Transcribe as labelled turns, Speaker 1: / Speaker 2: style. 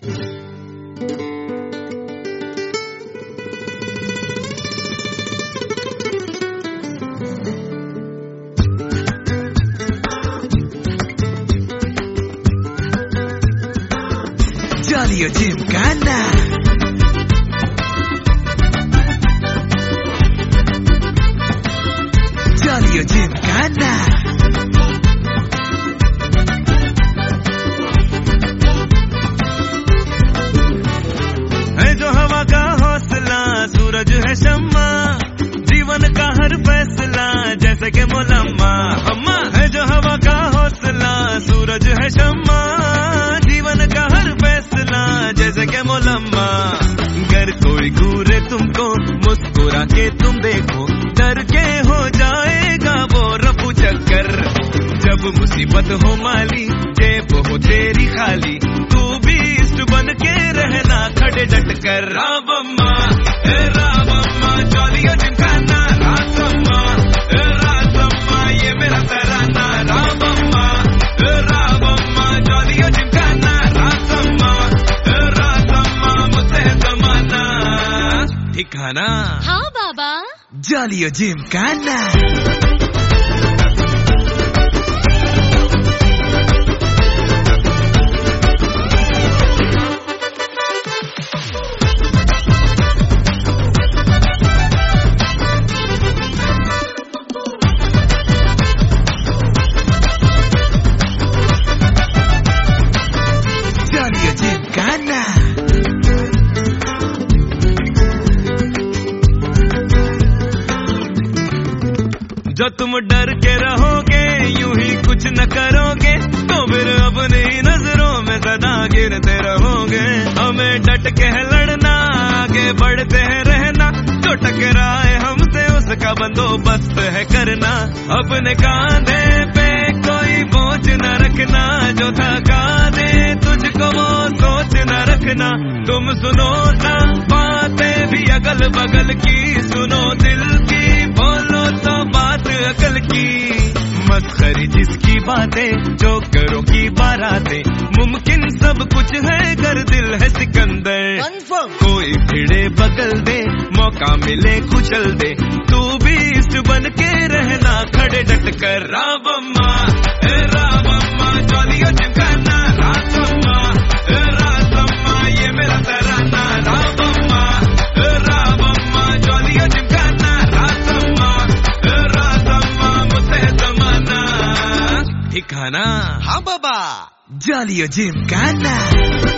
Speaker 1: Jolly Gymkhana. Jolly Gymkhana.
Speaker 2: है जो हवा का हौसला, सूरज है शम्मा, जीवन का हर फैसला जैसे के मुलम्मा। अम्मा है जो हवा का हौसला, सूरज है शम्मा, जीवन का हर फैसला जैसे के मुलम्मा। घर कोई घूरे तुमको, मुस्कुरा के तुम देखो, डर के हो जाएगा वो रफू चक्कर। जब मुसीबत हो माली, जेब हो तेरी खाली, तू भी इष्ट बन के रहना खड़े डट कर। रावम्मा जॉली जिमखाना, रावम्मा ये मेरा तराना। रावम्मा जॉली जिमखाना, रावम्मा मुझसे जमाना। ठिकाना
Speaker 3: हाँ बाबा।
Speaker 1: Jolly Gymkhana. Jolly Gymkhana.
Speaker 2: जो तुम डर के रहोगे, यूं ही कुछ न करोगे, तो फिर अपनी नजरों में सदा गिरते रहोगे। हमें डट के लड़ना, आगे बढ़ते हैं रहना, जो टकराए हमसे उसका बंदोबस्त है करना। अपने कांधे पे कोई बोझ न रखना, जो थका दे तुझको वो सोच न रखना। तुम सुनो ना बातें भी अगल बगल की, सुनो दिल की, बोलो तो बात अकल की। मस्खरी जिसकी बातें, जोकरों की बारातें, मुमकिन सब कुछ है अगर दिल है सिकंदर। कोई भिड़े बगल दे, मौका मिले कुचल दे, तू भी इष्ट बन के रहना खड़े डट कर। रावम्मा जॉली जिमखाना, रावम्मा ये मेरा तराना। रावम्मा जॉली जिमखाना, रावम्मा मुझसे जमाना। ठिकाना
Speaker 1: हाँ बाबा। Jolly Gymkhana.